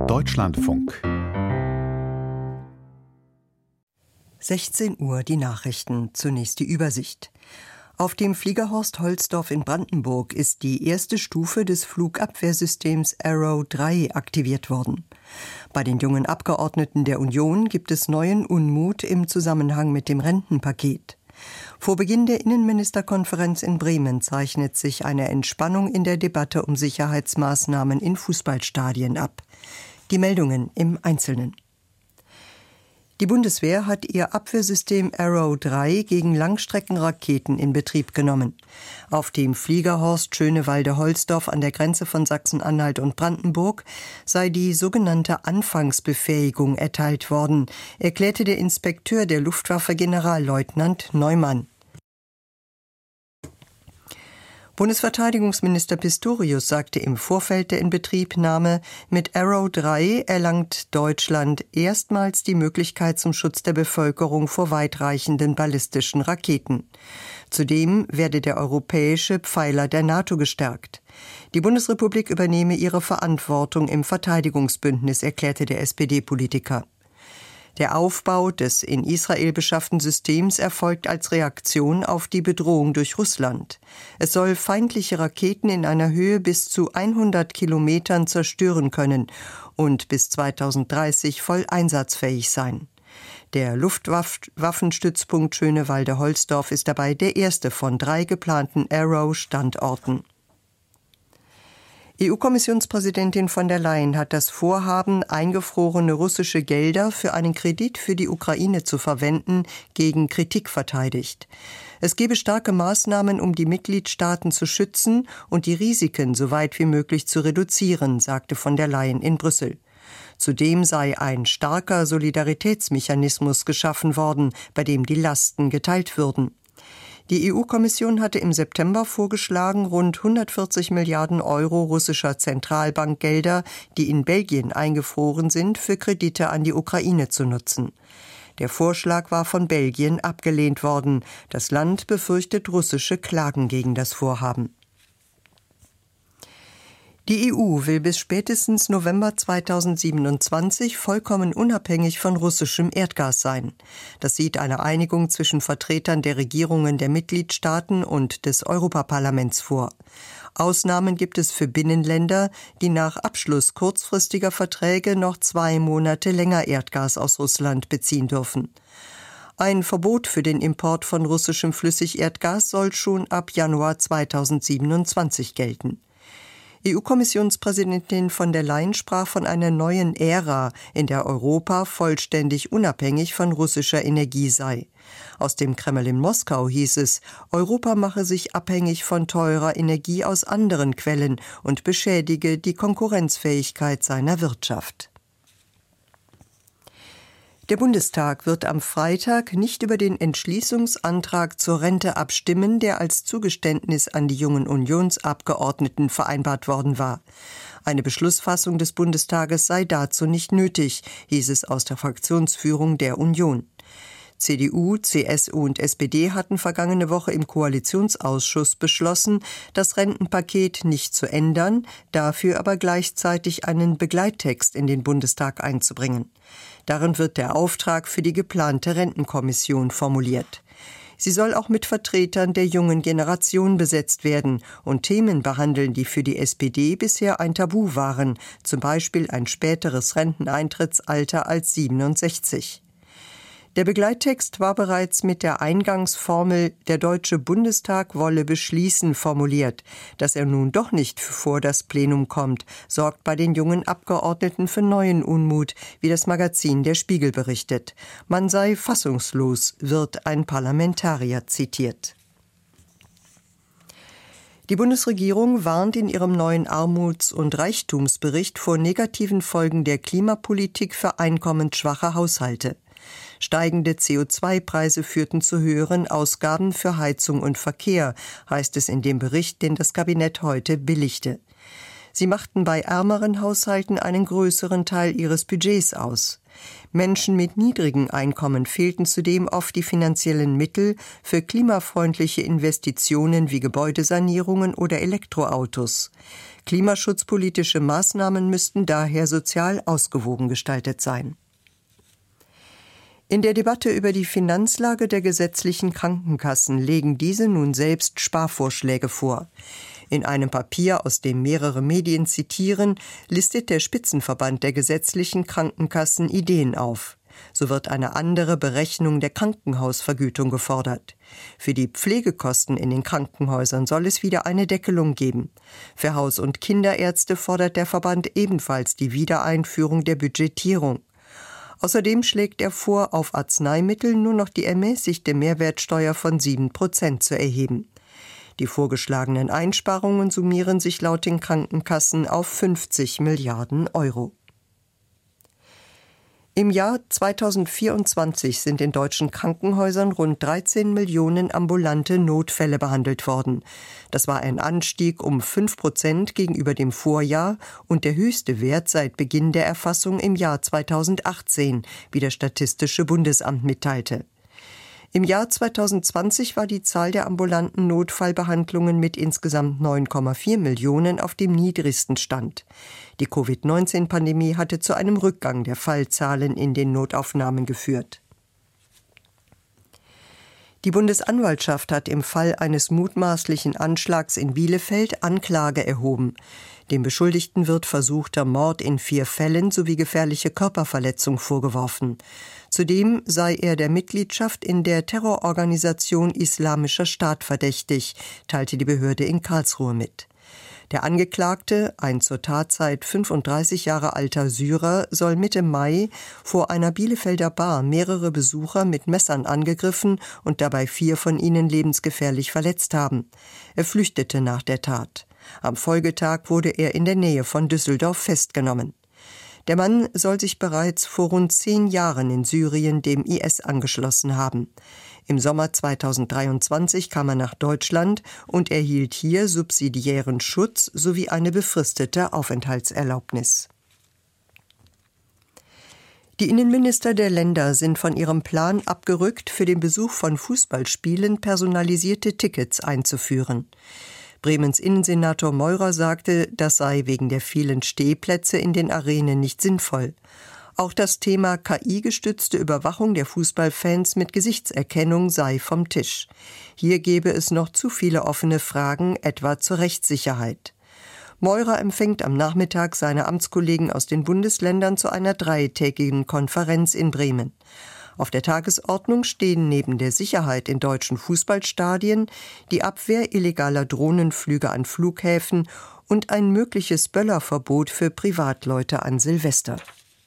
Deutschlandfunk. 16 Uhr die Nachrichten, zunächst die Übersicht. Auf dem Flieger Horst Holzdorf in Brandenburg ist die erste Stufe des Flugabwehrsystems Arrow 3 aktiviert worden. Bei den jungen Abgeordneten der Union gibt es neuen Unmut im Zusammenhang mit dem Rentenpaket. Vor Beginn der Innenministerkonferenz in Bremen zeichnet sich eine Entspannung in der Debatte um Sicherheitsmaßnahmen in Fußballstadien ab. Die Meldungen im Einzelnen. Die Bundeswehr hat ihr Abwehrsystem Arrow 3 gegen Langstreckenraketen in Betrieb genommen. Auf dem Flieger Horst Schönewalde-Holzdorf an der Grenze von Sachsen-Anhalt und Brandenburg sei die sogenannte Anfangsbefähigung erteilt worden, erklärte der Inspekteur der Luftwaffe Generalleutnant Neumann. Bundesverteidigungsminister Pistorius sagte im Vorfeld der Inbetriebnahme, mit Arrow 3 erlangt Deutschland erstmals die Möglichkeit zum Schutz der Bevölkerung vor weitreichenden ballistischen Raketen. Zudem werde der europäische Pfeiler der NATO gestärkt. Die Bundesrepublik übernehme ihre Verantwortung im Verteidigungsbündnis, erklärte der SPD-Politiker. Der Aufbau des in Israel beschafften Systems erfolgt als Reaktion auf die Bedrohung durch Russland. Es soll feindliche Raketen in einer Höhe bis zu 100 Kilometern zerstören können und bis 2030 voll einsatzfähig sein. Der Luftwaffenstützpunkt Schönewalde-Holzdorf ist dabei der erste von 3 geplanten Arrow-Standorten. EU-Kommissionspräsidentin von der Leyen hat das Vorhaben, eingefrorene russische Gelder für einen Kredit für die Ukraine zu verwenden, gegen Kritik verteidigt. Es gebe starke Maßnahmen, um die Mitgliedstaaten zu schützen und die Risiken so weit wie möglich zu reduzieren, sagte von der Leyen in Brüssel. Zudem sei ein starker Solidaritätsmechanismus geschaffen worden, bei dem die Lasten geteilt würden. Die EU-Kommission hatte im September vorgeschlagen, rund 140 Milliarden Euro russischer Zentralbankgelder, die in Belgien eingefroren sind, für Kredite an die Ukraine zu nutzen. Der Vorschlag war von Belgien abgelehnt worden. Das Land befürchtet russische Klagen gegen das Vorhaben. Die EU will bis spätestens November 2027 vollkommen unabhängig von russischem Erdgas sein. Das sieht eine Einigung zwischen Vertretern der Regierungen der Mitgliedstaaten und des Europaparlaments vor. Ausnahmen gibt es für Binnenländer, die nach Abschluss kurzfristiger Verträge noch 2 Monate länger Erdgas aus Russland beziehen dürfen. Ein Verbot für den Import von russischem Flüssigerdgas soll schon ab Januar 2027 gelten. EU-Kommissionspräsidentin von der Leyen sprach von einer neuen Ära, in der Europa vollständig unabhängig von russischer Energie sei. Aus dem Kreml in Moskau hieß es, Europa mache sich abhängig von teurer Energie aus anderen Quellen und beschädige die Konkurrenzfähigkeit seiner Wirtschaft. Der Bundestag wird am Freitag nicht über den Entschließungsantrag zur Rente abstimmen, der als Zugeständnis an die jungen Unionsabgeordneten vereinbart worden war. Eine Beschlussfassung des Bundestages sei dazu nicht nötig, hieß es aus der Fraktionsführung der Union. CDU, CSU und SPD hatten vergangene Woche im Koalitionsausschuss beschlossen, das Rentenpaket nicht zu ändern, dafür aber gleichzeitig einen Begleittext in den Bundestag einzubringen. Darin wird der Auftrag für die geplante Rentenkommission formuliert. Sie soll auch mit Vertretern der jungen Generation besetzt werden und Themen behandeln, die für die SPD bisher ein Tabu waren, zum Beispiel ein späteres Renteneintrittsalter als 67. Der Begleittext war bereits mit der Eingangsformel „Der Deutsche Bundestag wolle beschließen" formuliert. Dass er nun doch nicht vor das Plenum kommt, sorgt bei den jungen Abgeordneten für neuen Unmut, wie das Magazin Der Spiegel berichtet. Man sei fassungslos, wird ein Parlamentarier zitiert. Die Bundesregierung warnt in ihrem neuen Armuts- und Reichtumsbericht vor negativen Folgen der Klimapolitik für einkommensschwache Haushalte. Steigende CO2-Preise führten zu höheren Ausgaben für Heizung und Verkehr, heißt es in dem Bericht, den das Kabinett heute billigte. Sie machten bei ärmeren Haushalten einen größeren Teil ihres Budgets aus. Menschen mit niedrigen Einkommen fehlten zudem oft die finanziellen Mittel für klimafreundliche Investitionen wie Gebäudesanierungen oder Elektroautos. Klimaschutzpolitische Maßnahmen müssten daher sozial ausgewogen gestaltet sein. In der Debatte über die Finanzlage der gesetzlichen Krankenkassen legen diese nun selbst Sparvorschläge vor. In einem Papier, aus dem mehrere Medien zitieren, listet der Spitzenverband der gesetzlichen Krankenkassen Ideen auf. So wird eine andere Berechnung der Krankenhausvergütung gefordert. Für die Pflegekosten in den Krankenhäusern soll es wieder eine Deckelung geben. Für Haus- und Kinderärzte fordert der Verband ebenfalls die Wiedereinführung der Budgetierung. Außerdem schlägt er vor, auf Arzneimittel nur noch die ermäßigte Mehrwertsteuer von 7% zu erheben. Die vorgeschlagenen Einsparungen summieren sich laut den Krankenkassen auf 50 Milliarden Euro. Im Jahr 2024 sind in deutschen Krankenhäusern rund 13 Millionen ambulante Notfälle behandelt worden. Das war ein Anstieg um 5% gegenüber dem Vorjahr und der höchste Wert seit Beginn der Erfassung im Jahr 2018, wie das Statistische Bundesamt mitteilte. Im Jahr 2020 war die Zahl der ambulanten Notfallbehandlungen mit insgesamt 9,4 Millionen auf dem niedrigsten Stand. Die Covid-19-Pandemie hatte zu einem Rückgang der Fallzahlen in den Notaufnahmen geführt. Die Bundesanwaltschaft hat im Fall eines mutmaßlichen Anschlags in Bielefeld Anklage erhoben. Dem Beschuldigten wird versuchter Mord in 4 Fällen sowie gefährliche Körperverletzung vorgeworfen. Zudem sei er der Mitgliedschaft in der Terrororganisation Islamischer Staat verdächtig, teilte die Behörde in Karlsruhe mit. Der Angeklagte, ein zur Tatzeit 35 Jahre alter Syrer, soll Mitte Mai vor einer Bielefelder Bar mehrere Besucher mit Messern angegriffen und dabei 4 von ihnen lebensgefährlich verletzt haben. Er flüchtete nach der Tat. Am Folgetag wurde er in der Nähe von Düsseldorf festgenommen. Der Mann soll sich bereits vor rund 10 Jahren in Syrien dem IS angeschlossen haben. Im Sommer 2023 kam er nach Deutschland und erhielt hier subsidiären Schutz sowie eine befristete Aufenthaltserlaubnis. Die Innenminister der Länder sind von ihrem Plan abgerückt, für den Besuch von Fußballspielen personalisierte Tickets einzuführen. Bremens Innensenator Meurer sagte, das sei wegen der vielen Stehplätze in den Arenen nicht sinnvoll. Auch das Thema KI-gestützte Überwachung der Fußballfans mit Gesichtserkennung sei vom Tisch. Hier gebe es noch zu viele offene Fragen, etwa zur Rechtssicherheit. Meurer empfängt am Nachmittag seine Amtskollegen aus den Bundesländern zu einer 3-tägigen Konferenz in Bremen. Auf der Tagesordnung stehen neben der Sicherheit in deutschen Fußballstadien die Abwehr illegaler Drohnenflüge an Flughäfen und ein mögliches Böllerverbot für Privatleute an Silvester.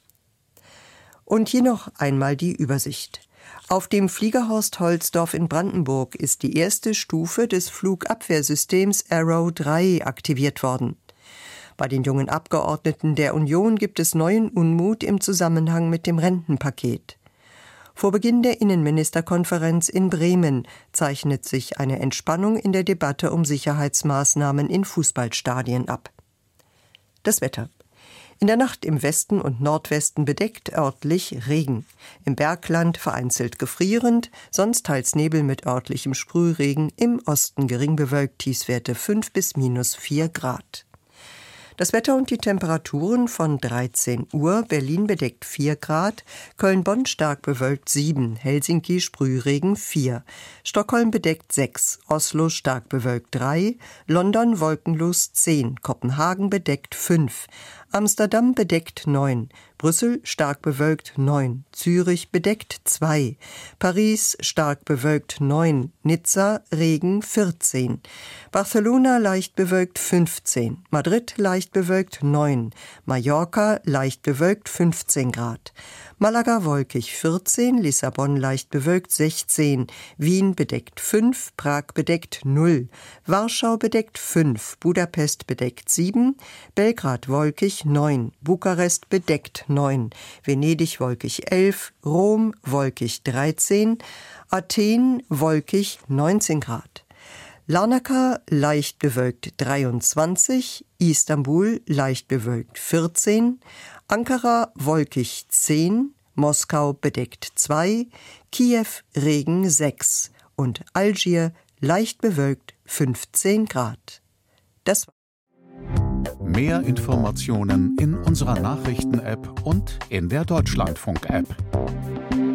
Und hier noch einmal die Übersicht. Auf dem Fliegerhorst Holzdorf in Brandenburg ist die erste Stufe des Flugabwehrsystems Arrow 3 aktiviert worden. Bei den jungen Abgeordneten der Union gibt es neuen Unmut im Zusammenhang mit dem Rentenpaket. Vor Beginn der Innenministerkonferenz in Bremen zeichnet sich eine Entspannung in der Debatte um Sicherheitsmaßnahmen in Fußballstadien ab. Das Wetter. In der Nacht im Westen und Nordwesten bedeckt, örtlich Regen. Im Bergland vereinzelt gefrierend, sonst teils Nebel mit örtlichem Sprühregen, im Osten gering bewölkt, Tiefstwerte 5 bis -4 Grad. Das Wetter und die Temperaturen von 13 Uhr, Berlin bedeckt 4 Grad, Köln-Bonn stark bewölkt 7, Helsinki Sprühregen 4, Stockholm bedeckt 6, Oslo stark bewölkt 3, London wolkenlos 10, Kopenhagen bedeckt 5, Amsterdam bedeckt 9, Brüssel stark bewölkt 9, Zürich bedeckt 2, Paris stark bewölkt 9, Nizza Regen 14, Barcelona leicht bewölkt 15, Madrid leicht bewölkt 9, Mallorca leicht bewölkt 15 Grad, Malaga wolkig 14, Lissabon leicht bewölkt 16, Wien bedeckt 5, Prag bedeckt 0, Warschau bedeckt 5, Budapest bedeckt 7, Belgrad wolkig 9, Bukarest bedeckt 9, Venedig wolkig 11, Rom wolkig 13, Athen wolkig 19 Grad. Larnaca leicht bewölkt 23, Istanbul leicht bewölkt 14, Ankara wolkig 10, Moskau bedeckt 2, Kiew Regen 6 und Algier leicht bewölkt 15 Grad. Das war Mehr Informationen in unserer Nachrichten-App und in der Deutschlandfunk-App.